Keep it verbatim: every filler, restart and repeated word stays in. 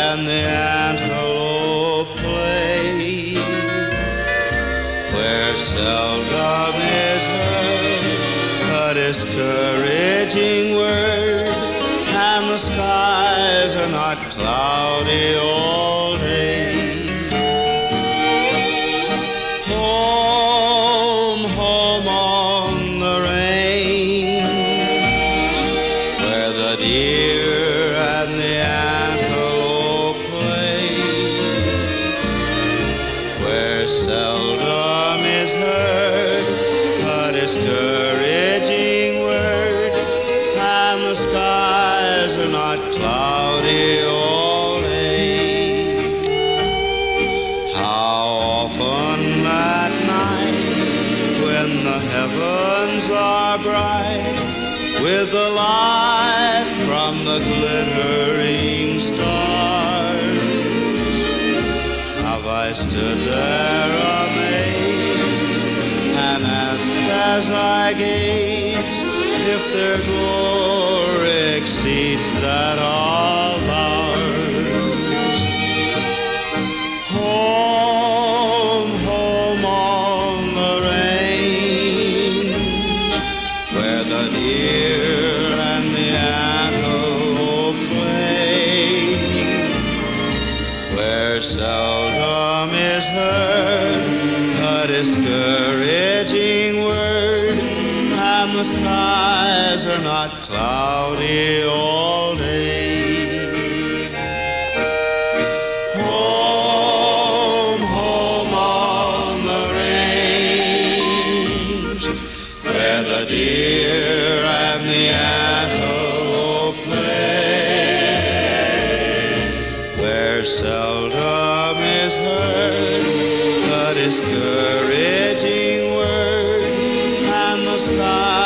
and the antelope play, where seldom is heard a discouraging word, and the skies are not cloudy all day. Home, home on the range, where the deer and the antelope play, where seldom is heard a discouraging word, and the skies are not cloudy all day. How often at night, when the heavens are bright with the light from the glittering stars, have I stood there amazed and asked as I gaze if their glory exceeds that of ours. Home, home on the range, where the deer and the antelope play, where seldom is heard a discouraging word, and the skies are not cloudy all day. Home, home on the range, where the deer and the antelope play, where seldom is heard a discouraging word, and the sky